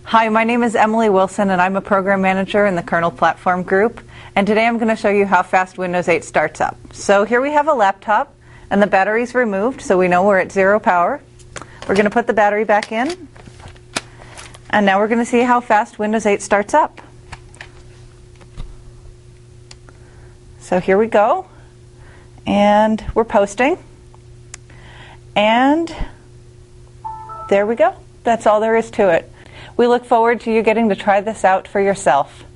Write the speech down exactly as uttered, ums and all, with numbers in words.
Hi, my name is Emily Wilson and I'm a program manager in the Kernel Platform Group, and today I'm going to show you how fast Windows eight starts up. So here we have a laptop and the battery's removed, so we know we're at zero power. We're going to put the battery back in, and now we're going to see how fast Windows eight starts up. So here we go, and we're posting, and there we go. That's all there is to it. We look forward to you getting to try this out for yourself.